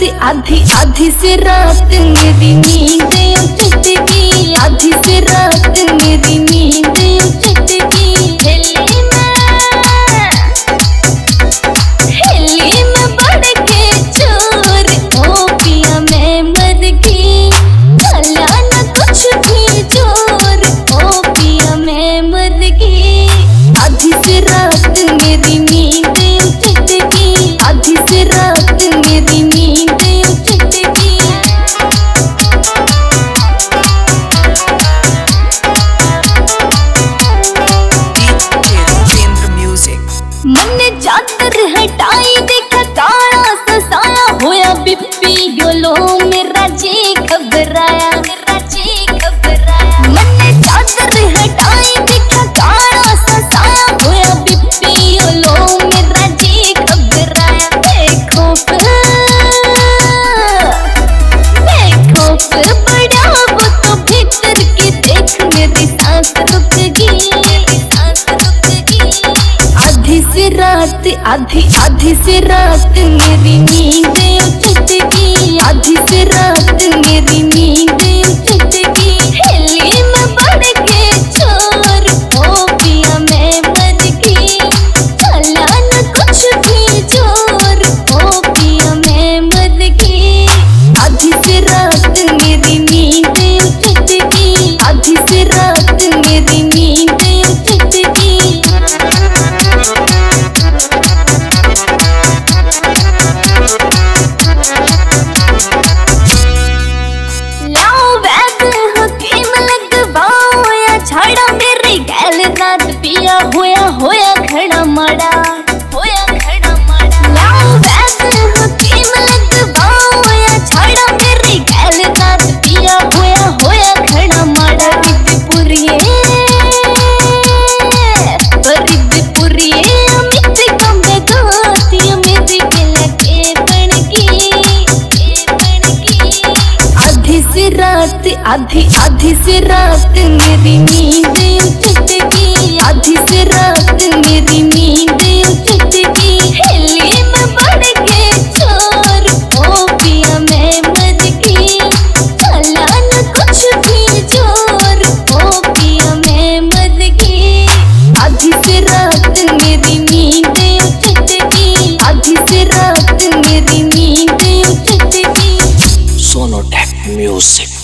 आधी आधी से रात मेरी नींद उचट गई, आधी से रात मेरी नींद उचट गई। हेली में बढ़ के चोर ओ पिया मैं मर गई, भला न कुछ भी जोर ओ पिया मैं मर गई। आधी से रात मेरी नींद उचट गई, आधी से रात मेरी नींद उचट गई। मन चादर हटाई देखा काला सा साया होया बिप्पी योलो मेरा जी घबराया, मेरा जी घबराया। मन चादर हटाई देखा काला सा साया होया बिप्पी योलो मेरा जी घबराया। देखो बड़ा वो तो भीतर की देख मेरी सांस रुक गई, सांस रुक गई। आधी से रात आधी आधी से रात मेरी नींद उचट गई, आधी से रात मेरी नींद उचट गई। हेली में बढ़ के चोर ओ पिया मैं मर गई, भला न कुछ भी जोर ओ पिया मैं मर गई। आधी से रात मेरी नींद उचट गई, आधी से रात मेरी नींद उचट गई। रात पिया होया होया खड़ा माड़ा, होया खड़ा माड़ा। लाओ वैद हकीम लगवाओ या झाड़ा मेरी गैल रात पिया होया होया खड़ा माड़ा। रिद्धपुरिये अमित कम्बे गाती मेरी गिला के बन गई, बन गई। आधी से रात आधी आधी से रात मेरी नींद उचट गई, आधी से रात मेरी नींद उचट गई। हेली में बढ़ के चोर ओ पिया मैं मर गई, भला न कुछ भी जोर ओ पिया मैं मर गई। आधी से रात मेरी नींद उचट गई, आधी से रात मेरी नींद उचट गई। सोनोटेक म्यूजिक।